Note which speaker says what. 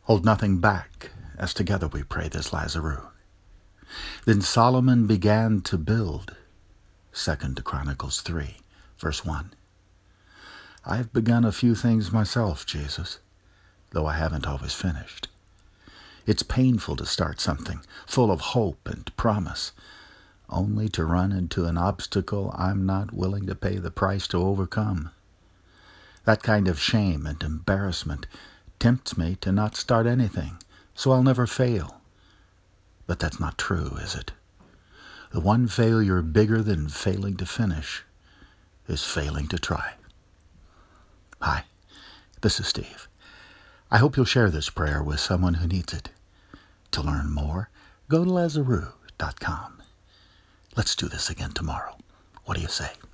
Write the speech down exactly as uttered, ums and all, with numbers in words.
Speaker 1: Hold nothing back, as together we pray this Lazarus. Then Solomon began to build. Second Chronicles three, verse one. I've begun a few things myself, Jesus, though I haven't always finished. It's painful to start something full of hope and promise, only to run into an obstacle I'm not willing to pay the price to overcome. That kind of shame and embarrassment tempts me to not start anything, so I'll never fail. But that's not true, is it? The one failure bigger than failing to finish is failing to try. Hi, this is Steve. I hope you'll share this prayer with someone who needs it. To learn more, go to Lazarus dot com. Let's do this again tomorrow. What do you say?